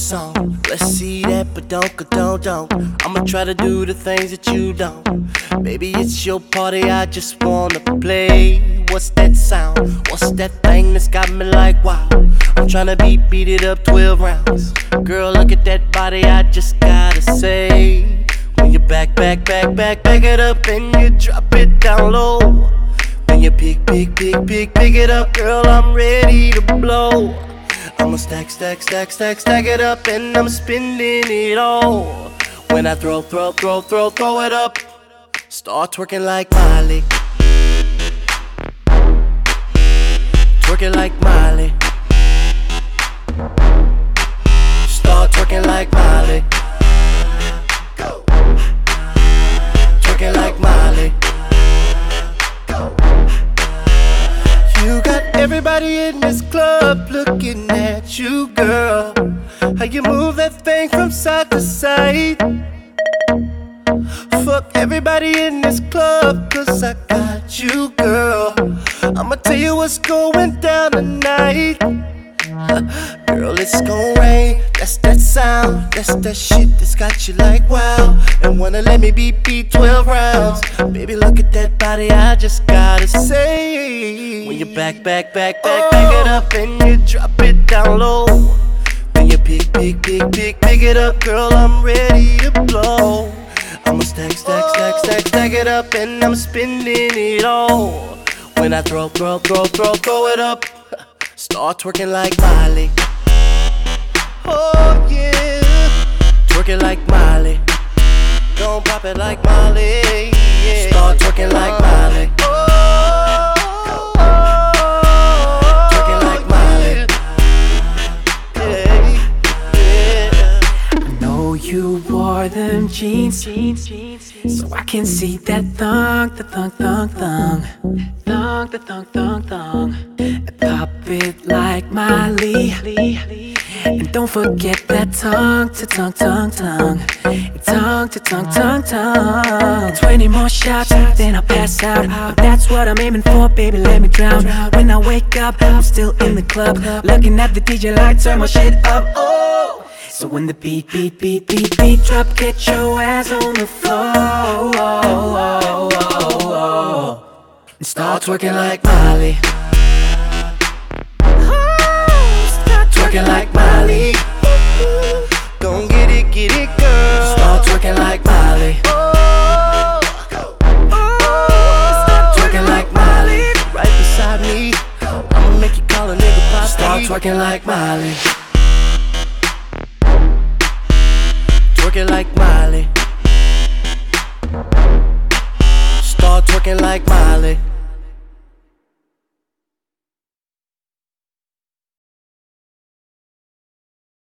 song. Let's see that, but don't. I'ma try to do the things that you don't. Baby, it's your party, I just wanna play. What's that sound? What's that thing that's got me like wow? I'm tryna beat it up 12 rounds. Girl, look at that body, I just gotta say. When you back it up and you drop it down low. When you pick it up, girl, I'm ready to blow. I'ma stack it up and I'm spending it all. When I throw it up, start twerking like Miley. Twerk it like Miley. Start twerking like Miley. Go. Twerking like Miley. Go. You got everybody in this club looking at you, girl. How you move that thing from side to side. Fuck everybody in this club, cause I got you, girl. I'ma tell you what's going down tonight. Girl, it's gon' rain, that's that sound. That's that shit that's got you like wow. And wanna let me beat 12 rounds. Baby, look at that body, I just gotta say. When you back it up and you drop it down low. When you pick it up, girl, I'm ready to blow. I'ma stack it up and I'm spending it all. When I throw it up, start twerking like Miley. Oh yeah, twerk it like Miley. Don't pop it like Miley. Yeah. Start twerking like Miley. Twerking like Miley. Yeah. I know you wore them jeans, so I can see that thong. And pop it like Miley. And don't forget that tongue to tongue. 20 more shots, then I'll pass out. But that's what I'm aiming for, baby, let me drown. When I wake up, I'm still in the club, looking at the DJ like turn my shit up. Oh. So when the beat drop, get your ass on the floor. And start twerking like Miley. Twerking like Miley. Gon' get it, girl. Start twerking like Miley. Start twerking like Miley. Right beside me, I'ma make you call a nigga posse. Start twerking like Miley. Twerking like Miley. Start twerking like Miley.